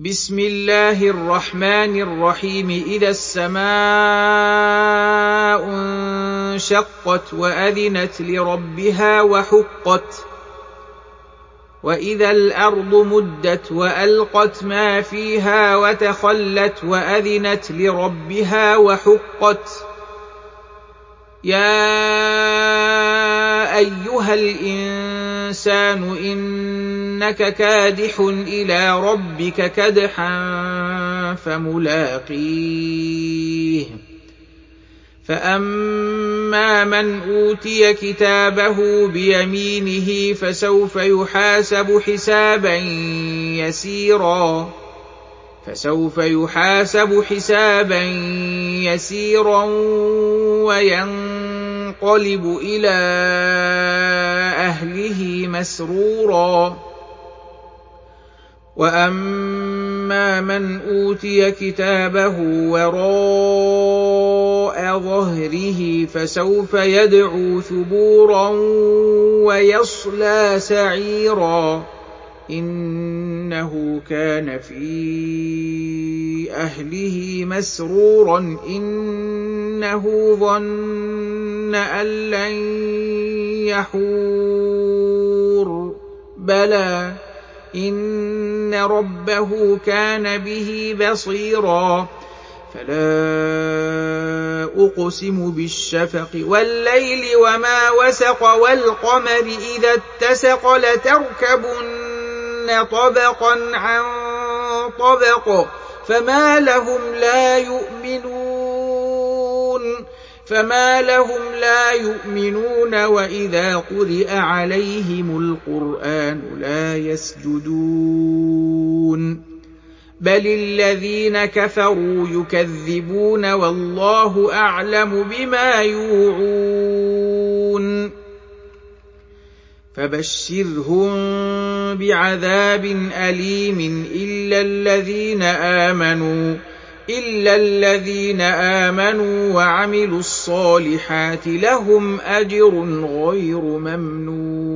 بسم الله الرحمن الرحيم. إذا السماء انشقت وأذنت لربها وحقت وإذا الأرض مدت وألقت ما فيها وتخلت وأذنت لربها وحقت. يا أيها الإنسان إنك كادح إلى ربك كدحا فملاقيه. فأما من أوتي كتابه بيمينه فسوف يحاسب حسابا يسيرا وينقلب إلى أهله مسرورا. وأما من أوتي كتابه وراء ظهره فسوف يدعو ثبورا ويصلى سعيرا. إنه كان في أهله مسرورا إنه ظن أن لن يحور بلى إن ربه كان به بصيرا. فلا أقسم بالشفق والليل وما وسق والقمر إذا اتسق لتركبن طبقا عن طبق فما لهم لا يؤمنون وإذا قرئ عليهم القرآن لا يسجدون بل الذين كفروا يكذبون والله أعلم بما يوعون. فبشرهم بعذاب أليم إلا الذين آمنوا وعملوا الصالحات لهم أجر غير ممنون.